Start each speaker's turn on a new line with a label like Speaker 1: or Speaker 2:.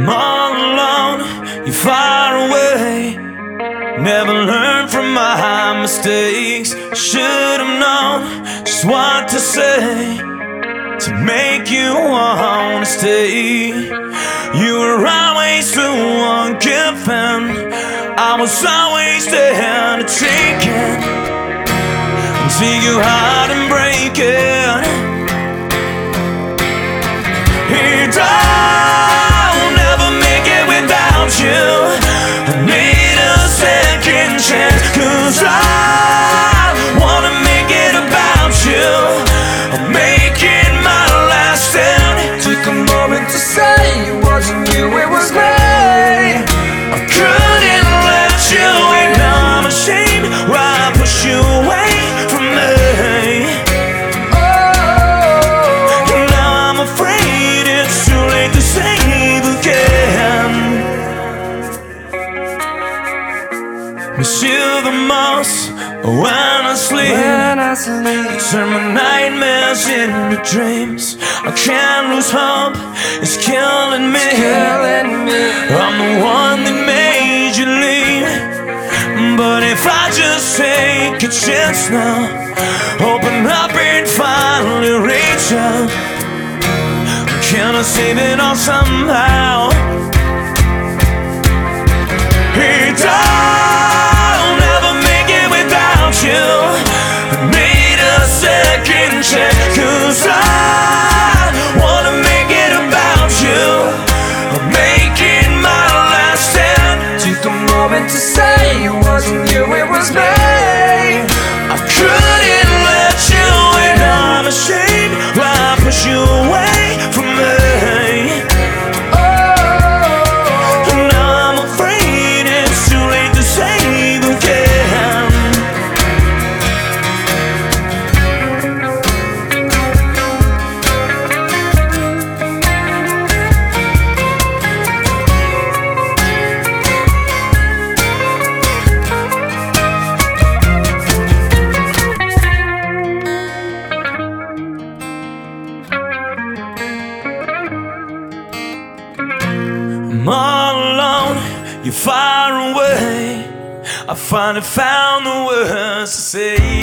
Speaker 1: I'm all alone, you're far away. Never learned from my mistakes. Should've known just what to say to make you wanna stay. You were always the one giving, I was always there to take it, take your heart and break it. And I'll never make it without you. I need a second chance, 'cause I wanna make it about you. I'm making my last stand.
Speaker 2: Took a moment to say it wasn't you, it was me.
Speaker 1: I couldn't let you in. Now I'm ashamed why I pushed you away from me. Now I'm afraid it's too late to save again. Miss you the most when I sleep. Turn my nightmares into dreams. I can't lose hope, it's killing me. I'm the one that made you leave. But if I just take a chance now, open up and finally reach out, can I save it all somehow? And I'll never make it without you. I need a second chance, 'cause I wanna make it about you. I'm making my last stand.
Speaker 2: Took a moment to say it wasn't you, it was me.
Speaker 1: I couldn't let you in. I'm ashamed why I pushed you away from me. Now I'm afraid it's too late to save again. I'm all alone, you're far away. I finally found the words to say.